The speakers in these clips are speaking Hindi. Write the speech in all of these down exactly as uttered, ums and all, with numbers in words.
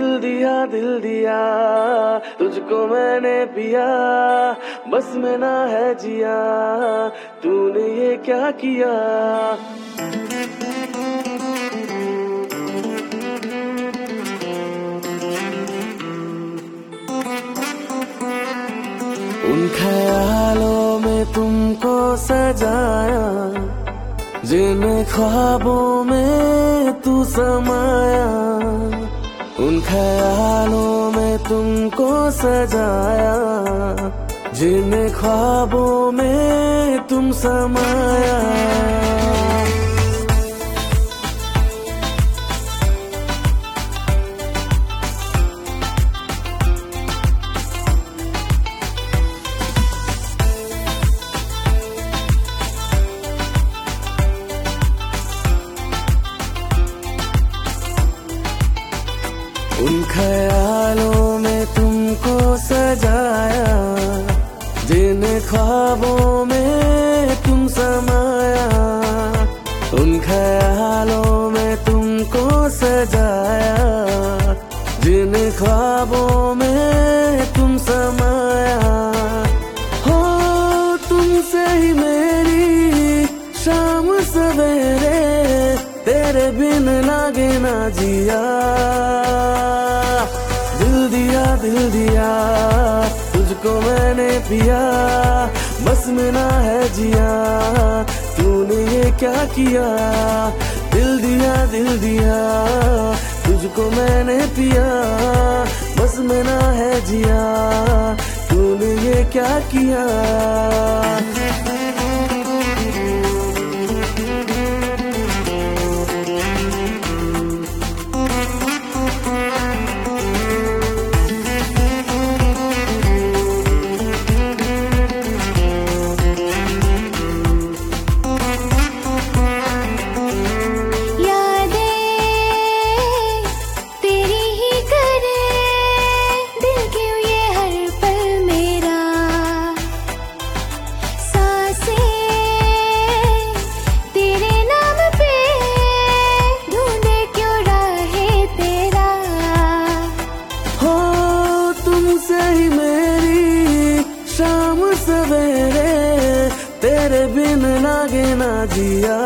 दिल दिया दिल दिया तुझको मैंने पिया, बस में ना है जिया, तूने ये क्या किया। उन ख्यालों में तुमको सजाया, जिन ख्वाबों में तू समाया, उन ख्यालों में तुमको सजाया, जिन ख्वाबों में तुम समाया। उन ख्यालों में तुमको सजाया, जिन ख्वाबों में तुम समाया, उन ख्यालों में तुमको सजाया, जिन ख्वाबों में तुम समाया। हो तुमसे ही मेरी शाम सवेरे, तेरे बिन लागे ना जिया। दिल दिया दिल दिया तुझको मैंने पिया, बस में ना है जिया, तूने ये क्या किया। दिल दिया दिल दिया तुझको मैंने पिया, बस में ना है जिया, तूने ये क्या किया। शाम सवेरे तेरे बिन लागे ना जिया।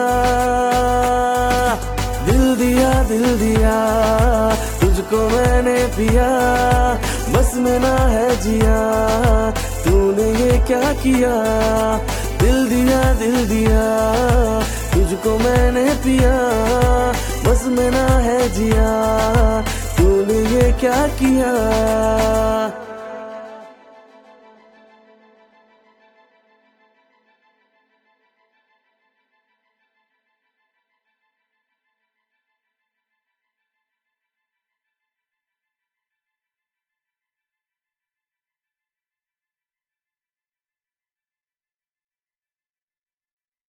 दिल दिया दिल दिया तुझको मैंने पिया, बस में ना है जिया, तूने ये क्या किया। दिल दिया दिल दिया तुझको मैंने पिया, बस में ना है जिया, तूने ये क्या किया।